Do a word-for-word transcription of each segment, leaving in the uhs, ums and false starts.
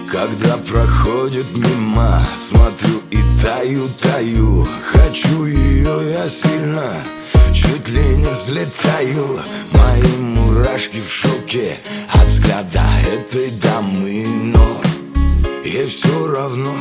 Когда проходит мимо, смотрю и таю, таю. Хочу ее я сильно, чуть ли не взлетаю. Мои мурашки в шоке от взгляда этой дамы, но ей все равно.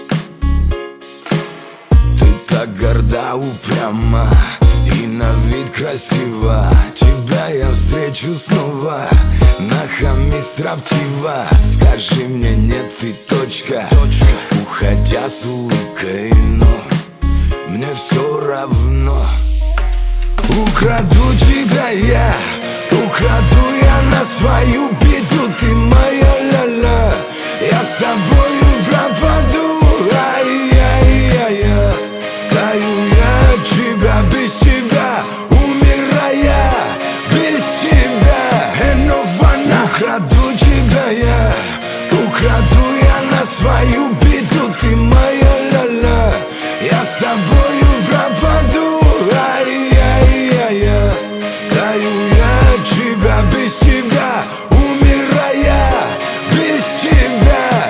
Ты так горда, упряма и на вид красива. Тебя я встречу снова, нахами строптива. Скажи мне нет и точка, точка. Уходя с улыбкой, но мне все равно. Украду тебя я, украду я на свою беду. Ты моя ля-ля, я с тобою пропаду. Ай-яй-яй-яй, таю я от тебя, без тебя умирая, без тебя энована. Украду тебя я, украду я на свою беду. Ты моя ля-ля, я с тобою пропаду. Ай-яй-яй-яй, таю я от тебя, без тебя умирая, без тебя.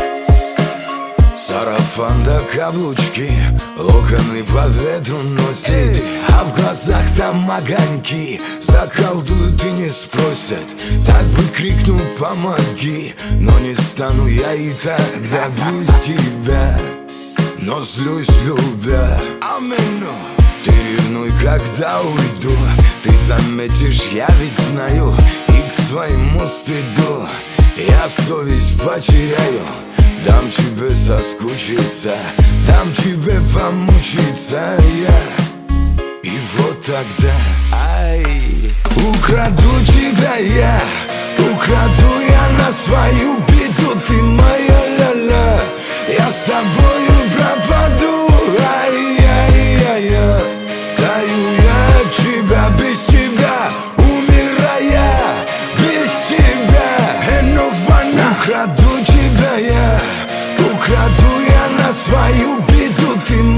Сарафан да каблучки, локоны по ветру носит, а в глазах там огоньки. Заколдуют и не спросят, так бы крикнул помоги. Но не стану я и тогда без тебя, но злюсь любя. Аминь. Ты ревнуй, когда уйду, ты заметишь, я ведь знаю. И к своему стыду я совесть потеряю. Дам тебе соскучиться, дам тебе помучиться я. И вот тогда, ай, украду тебя я, украду я на свою беду. Ты моя ля-ля, я с тобою пропаду. Ай-яй-яй-яй, таю я от тебя, без тебя умирая, без тебя энована. Украду тебя я, украду я на свою беду. Ты